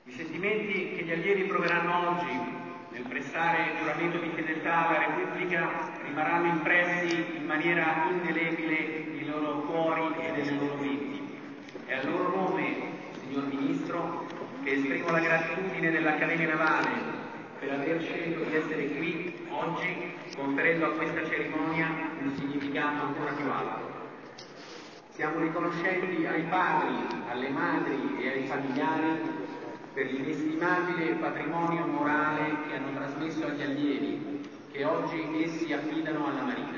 I sentimenti che gli allievi proveranno oggi nel prestare il giuramento di fedeltà alla Repubblica rimarranno impressi in maniera indelebile nei loro cuori e nelle loro menti. È a loro nome, signor Ministro, che esprimo la gratitudine dell'Accademia Navale per aver scelto di essere qui oggi, conferendo a questa cerimonia un significato ancora più alto. Siamo riconoscenti ai padri, alle madri e ai familiari per l'inestimabile patrimonio morale che hanno trasmesso agli allievi, che oggi essi affidano alla Marina.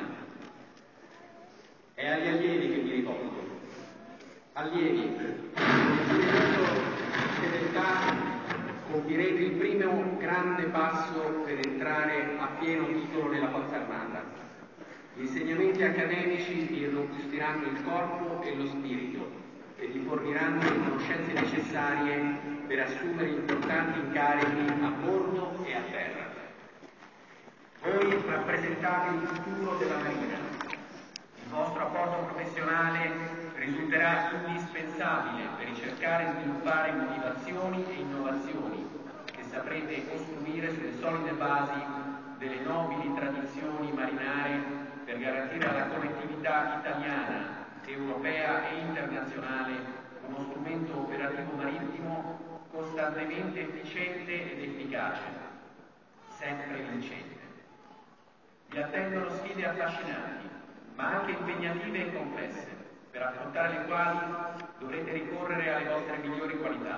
È agli allievi che mi rivolgo. Allievi, con il giuramento di fedeltà compirete il primo grande passo per entrare a pieno titolo nella Forza Armata. Gli insegnamenti accademici vi irrobustiranno il corpo e lo spirito e vi forniranno le conoscenze necessarie per assumere importanti incarichi a bordo e a terra. Voi rappresentate il futuro della Marina. Il vostro apporto professionale risulterà indispensabile per ricercare e sviluppare motivazioni e innovazioni che saprete costruire sulle solide basi delle nobili tradizioni marinare per garantire alla collettività italiana, europea e internazionale uno strumento operativo marittimo costantemente efficiente ed efficace, sempre vincente. Vi attendono sfide affascinanti, ma anche impegnative e complesse, per affrontare le quali dovrete ricorrere alle vostre migliori qualità.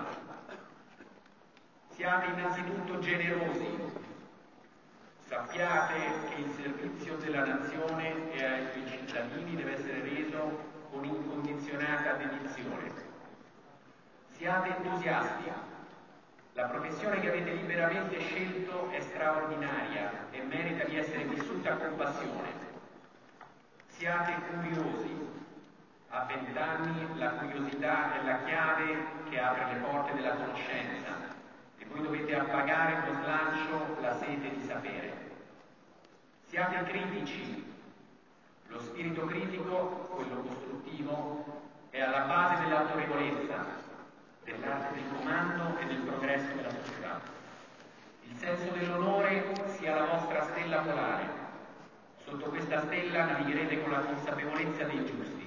Siate innanzitutto generosi. Sappiate che il servizio della nazione e ai suoi cittadini deve essere reso con incondizionata dedizione. Siate entusiasti. La professione che avete liberamente scelto è straordinaria e merita di essere vissuta con passione. Siate curiosi. A 20 anni la curiosità è la chiave che apre le porte della conoscenza e voi dovete appagare con slancio la sete di sapere. Siate critici. Lo spirito critico, quello costruttivo, è alla base dell'autorevolezza, dell'arte del comando e del progresso della società. Il senso dell'onore sia la vostra stella polare. Sotto questa stella navigherete con la consapevolezza dei giusti.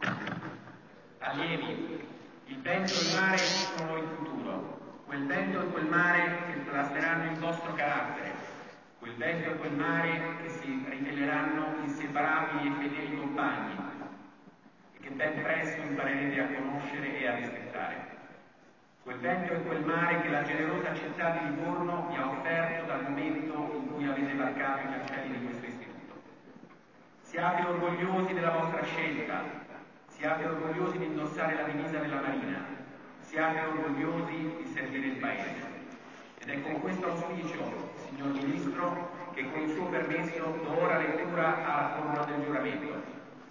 Allievi, il vento e il mare sono il futuro. Quel vento e quel mare che plasmeranno il vostro carattere, quel vento e quel mare che si riveleranno inseparabili e fedeli compagni e che ben presto imparerete a conoscere e a rispettare. Quel vento e quel mare che la generosa città di Livorno vi ha offerto dal momento in cui avete varcato gli uccelli di questo istituto. Siate orgogliosi della vostra scelta, siate orgogliosi di indossare la divisa della Marina. Siate orgogliosi di servire il Paese. Ed è con questo auspicio, signor Ministro, che con il suo permesso do ora lettura alla formula del giuramento.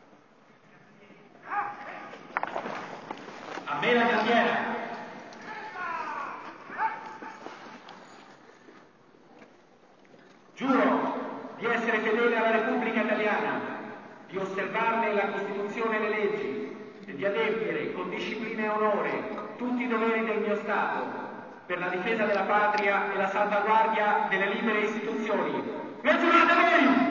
A me la bandiera! Giuro di essere fedele alla Repubblica Italiana, di osservarne la Costituzione e le leggi e di adempiere con disciplina e onore tutti i doveri del mio Stato per la difesa della patria e la salvaguardia delle libere istituzioni. Lo giurate voi!